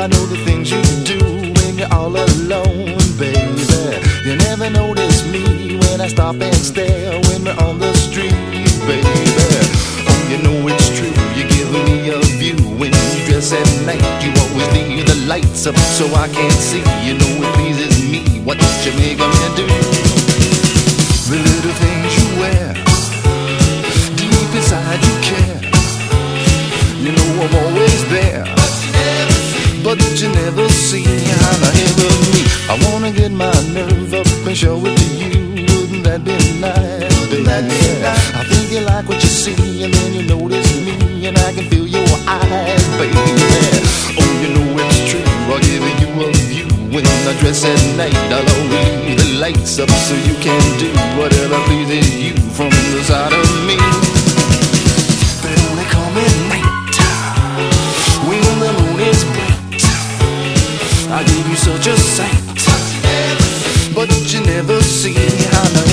I know the things you do when you're all alone, baby. You never notice me when I stop and stare when we're on the street, baby. Oh, you know it's true, you give me a view. When you dress at night, you always leave the lights up so I can't see. You know it pleases me, what you make me do. The little things you wear, deep inside you care. You know I'm always there, but you never see how I ever me. I wanna get my nerve up and show it to you. Wouldn't that be nice, baby? I think you like what you see, and then you notice me, and I can feel your eyes, baby. Oh, you know it's true, I'll give you a view. When I dress at night, I'll always leave the lights up so you can do whatever pleases you from the side of me. But only come at night when the moon is bright. I give you such a sight, but you never see how